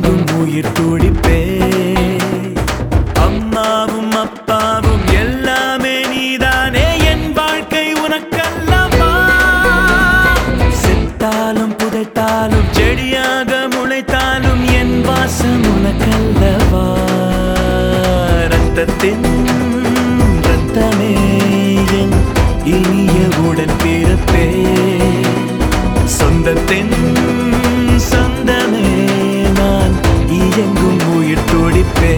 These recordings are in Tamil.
எங்கும் உயிர் துடிப்பே. அம்மாவும் அப்பாவும் எல்லாமே நீதானே, என் வாழ்க்கை உனக்கல்லவா. செத்தாலும் புதைத்தாலும் செடியாக முளைத்தாலும் என் வாசம் உனக்கல்லவா. ரத்தத்தின் ரத்தமே என் இனிய உடன் பிறப்பே. சொந்தத்தின் சொந்தமே நான் இயங்கும் உயிர் துடிப்பே.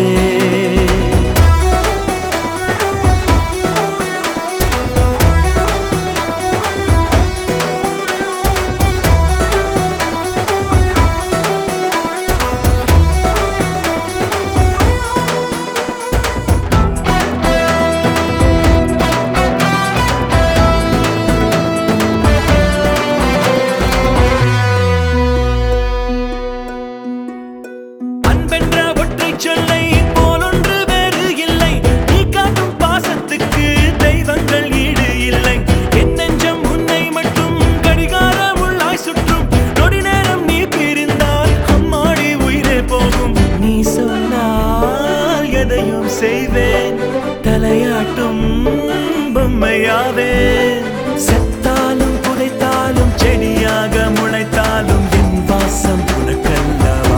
சொல்லை போலொன்று வேறு இல்லை, நீ காட்டும் பாசத்துக்கு தெய்வங்கள் ஈடு இல்லை. என் நெஞ்சம் உன்னை மட்டும் கடிகாரம் உள்ளாய் சுற்றும். நொடி நேரம் நீ பிரிந்தால் அம்மாடி உயிரே போகும். நீ சொன்னால் எதையும் செய்வேன், தலையாட்டும் பொம்மையாவேன். செத்தாலும் புதைத்தாலும் செடியாக முளைத்தாலும் என் வாசம் உனக்கல்லவா.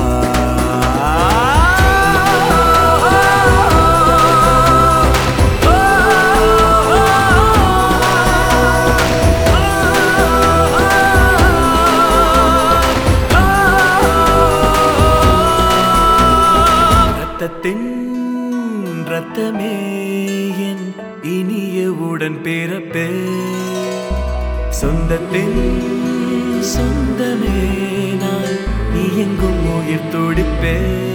ரத்தத்தின் ரத்தமே என் இனிய உடன் பிறப்பே. சொந்தத்தின் சொந்தமே நான் இயங்கும் உயிர் துடிப்பே.